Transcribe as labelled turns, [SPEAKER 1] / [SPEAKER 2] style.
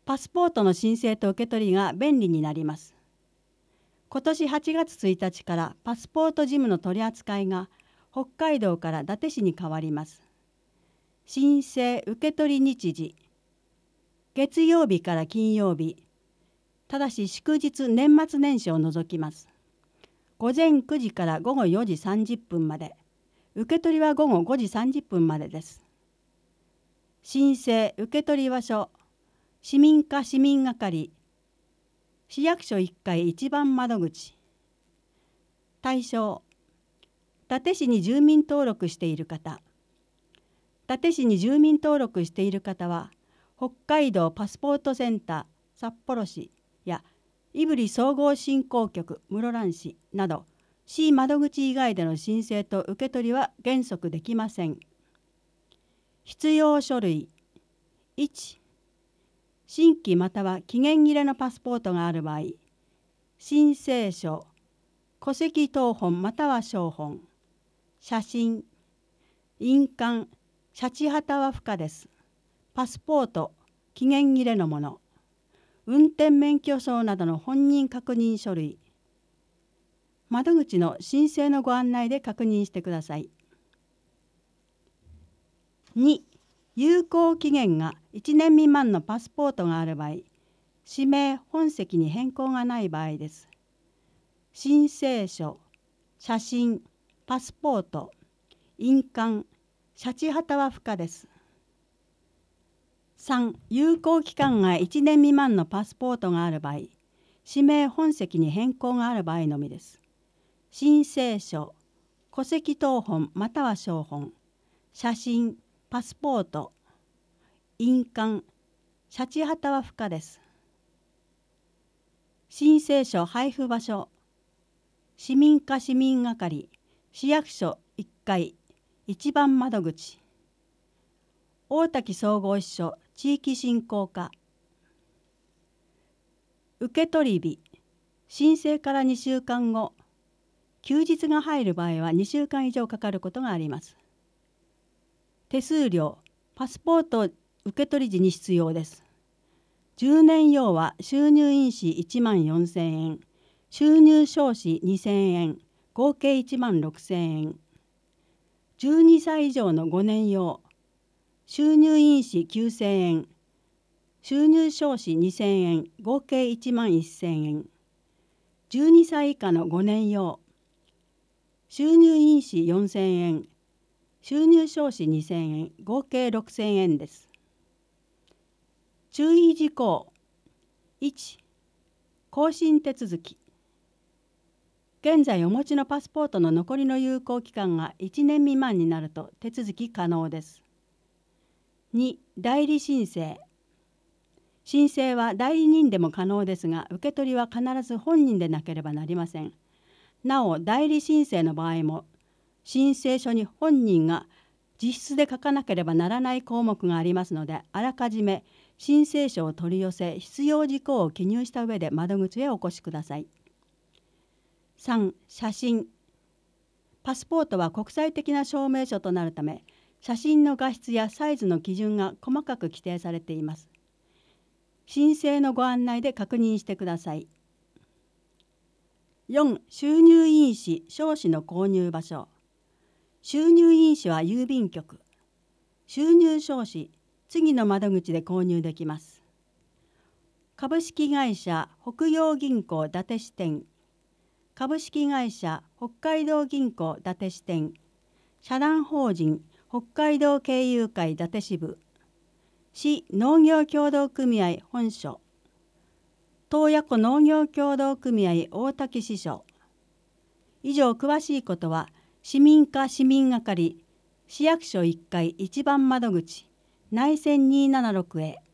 [SPEAKER 1] パスポートの申請と受け取りが便利になります。今年8月1日からパスポート事務の取り扱いが北海道から伊達市に変わります。申請受取日時、月曜日から金曜日、ただし祝日年末年始を除きます。午前9時から午後4時30分まで、受け取りは午後5時30分までです。申請受取場所、市民課市民係、市役所1階1番窓口。対象、伊達市に住民登録している方。伊達市に住民登録している方は、北海道パスポートセンター札幌市や胆振総合振興局室蘭市など、市窓口以外での申請と受け取りは原則できません。必要書類。1、新規または期限切れのパスポートがある場合、申請書、戸籍謄本または照本、写真、印鑑、シャチハタは不可です。パスポート、期限切れのもの、運転免許証などの本人確認書類、窓口の申請のご案内で確認してください。2、有効期限が1年未満のパスポートがある場合、氏名・本籍に変更がない場合です。申請書、写真、パスポート、印鑑、シャチハタは不可です。3、有効期間が1年未満のパスポートがある場合、氏名・本籍に変更がある場合のみです。申請書、戸籍謄本または照本、写真、パスポート、印鑑、シャチハタは不可です。申請書配布場所、市民課市民係、市役所1階1番窓口、大滝総合支所地域振興課。受取日、申請から2週間後、休日が入る場合は2週間以上かかることがあります。手数料、パスポート受取時に必要です。10年用は収入印紙1万4000円、収入証紙2000円、合計1万6000円。12歳以上の5年用、収入印紙9000円、収入証紙2000円、合計1万1000円。12歳以下の5年用、収入印紙4000円、収入証紙2000円、合計6000円です。注意事項。1、更新手続き。現在お持ちのパスポートの残りの有効期間が1年未満になると手続き可能です。2、代理申請。申請は代理人でも可能ですが、受け取りは必ず本人でなければなりません。なお、代理申請の場合も、申請書に本人が自筆で書かなければならない項目がありますので、あらかじめ申請書を取り寄せ、必要事項を記入した上で窓口へお越しください。3、写真。パスポートは国際的な証明書となるため、写真の画質やサイズの基準が細かく規定されています。申請のご案内で確認してください。4、収入印紙・証紙の購入場所。収入印紙は郵便局。収入証紙、次の窓口で購入できます。株式会社北洋銀行伊達支店、株式会社北海道銀行伊達支店、社団法人北海道経由会伊達支部、市農業協同組合本所、洞爺湖農業協同組合大滝支所。以上詳しいことは市民課市民係、市役所1階1番窓口、内線276へ。